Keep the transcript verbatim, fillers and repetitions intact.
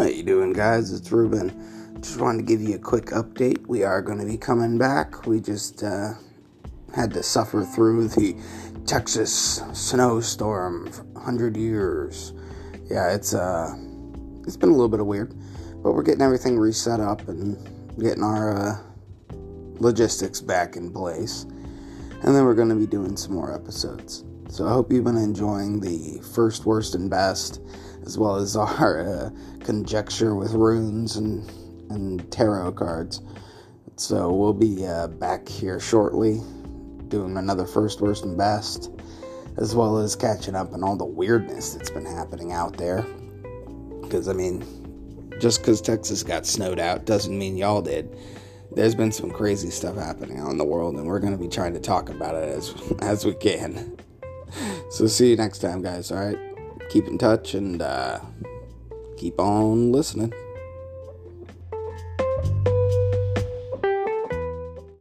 How you doing, guys? It's Ruben. Just wanted to give you a quick update. We are going to be coming back. We just uh, had to suffer through the Texas snowstorm for one hundred years. Yeah, it's uh, it's been a little bit of weird, but we're getting everything reset up and getting our uh, logistics back in place. And then we're going to be doing some more episodes. So I hope you've been enjoying the first, worst, and best, as well as our uh, conjecture with runes and, and tarot cards. So we'll be uh, back here shortly, doing another first, worst, and best, as well as catching up on all the weirdness that's been happening out there. Because, I mean, just because Texas got snowed out doesn't mean y'all did. There's been some crazy stuff happening out in the world, and we're going to be trying to talk about it as as we can. So see you next time, guys, alright? Keep in touch and uh, keep on listening.